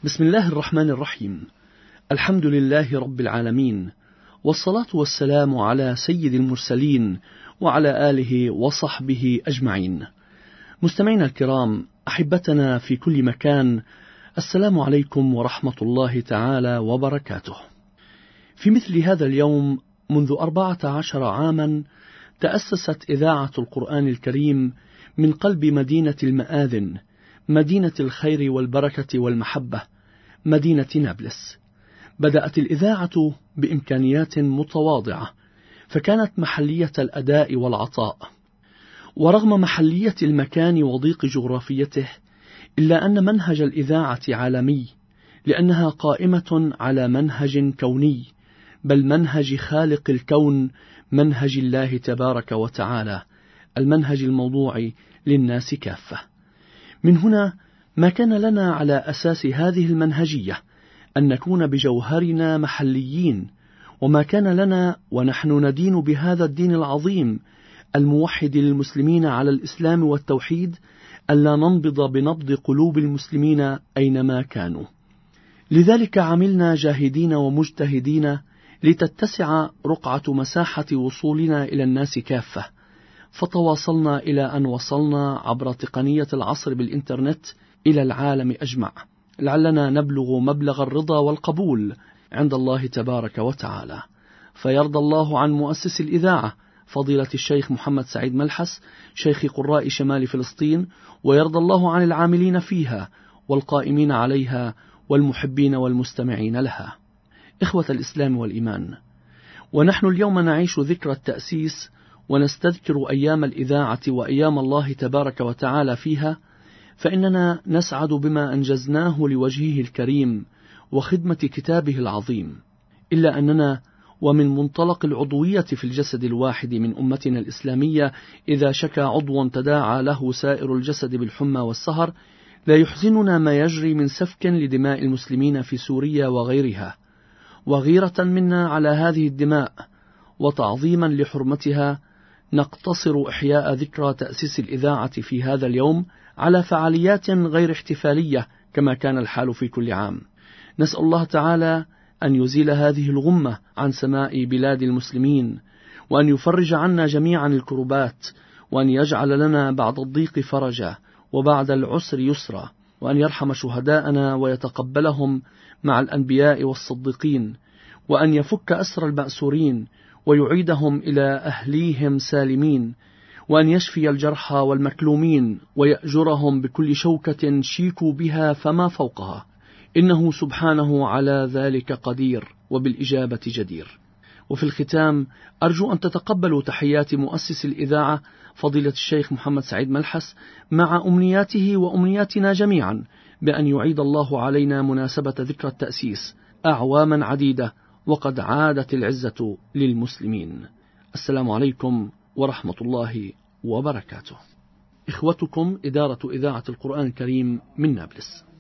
بسم الله الرحمن الرحيم. الحمد لله رب العالمين، والصلاة والسلام على سيد المرسلين وعلى آله وصحبه أجمعين. مستمعينا الكرام، أحبتنا في كل مكان، السلام عليكم ورحمة الله تعالى وبركاته. في مثل هذا اليوم منذ 14 عاما تأسست إذاعة القرآن الكريم من قلب مدينة المآذن، مدينة الخير والبركة والمحبة، مدينة نابلس. بدأت الإذاعة بإمكانيات متواضعة، فكانت محلية الأداء والعطاء، ورغم محلية المكان وضيق جغرافيته إلا أن منهج الإذاعة عالمي، لأنها قائمة على منهج كوني، بل منهج خالق الكون، منهج الله تبارك وتعالى، المنهج الموضوع للناس كافة. من هنا ما كان لنا على أساس هذه المنهجية أن نكون بجوهرنا محليين، وما كان لنا ونحن ندين بهذا الدين العظيم الموحد للمسلمين على الإسلام والتوحيد ألا ننبض بنبض قلوب المسلمين أينما كانوا. لذلك عملنا جاهدين ومجتهدين لتتسع رقعة مساحة وصولنا إلى الناس كافة، فتواصلنا إلى أن وصلنا عبر تقنية العصر بالإنترنت إلى العالم أجمع، لعلنا نبلغ مبلغ الرضا والقبول عند الله تبارك وتعالى. فيرضى الله عن مؤسس الإذاعة فضيلة الشيخ محمد سعيد ملحس، شيخ قراء شمال فلسطين، ويرضى الله عن العاملين فيها والقائمين عليها والمحبين والمستمعين لها. إخوة الإسلام والإيمان، ونحن اليوم نعيش ذكرى التأسيس ونستذكر أيام الإذاعة وأيام الله تبارك وتعالى فيها، فإننا نسعد بما أنجزناه لوجهه الكريم وخدمة كتابه العظيم، إلا أننا ومن منطلق العضوية في الجسد الواحد من أمتنا الإسلامية إذا شكى عضو تداعى له سائر الجسد بالحمى والسهر، لا يحزننا ما يجري من سفك لدماء المسلمين في سوريا وغيرها، وغيرة منا على هذه الدماء وتعظيما لحرمتها نقتصر إحياء ذكرى تأسيس الإذاعة في هذا اليوم على فعاليات غير احتفالية كما كان الحال في كل عام. نسأل الله تعالى أن يزيل هذه الغمة عن سماء بلاد المسلمين، وأن يفرج عنا جميعا الكربات، وأن يجعل لنا بعد الضيق فرجا وبعد العسر يسرا، وأن يرحم شهداءنا ويتقبلهم مع الأنبياء والصديقين، وأن يفك أسر المأسورين ويعيدهم إلى أهليهم سالمين، وأن يشفي الجرحى والمكلومين ويأجرهم بكل شوكة شيكوا بها فما فوقها، إنه سبحانه على ذلك قدير وبالإجابة جدير. وفي الختام أرجو أن تتقبلوا تحيات مؤسس الإذاعة فضيلة الشيخ محمد سعيد ملحس، مع أمنياته وأمنياتنا جميعا بأن يعيد الله علينا مناسبة ذكرى التأسيس أعواما عديدة، وقد عادت العزة للمسلمين. السلام عليكم ورحمة الله وبركاته. إخوتكم إدارة إذاعة القرآن الكريم من نابلس.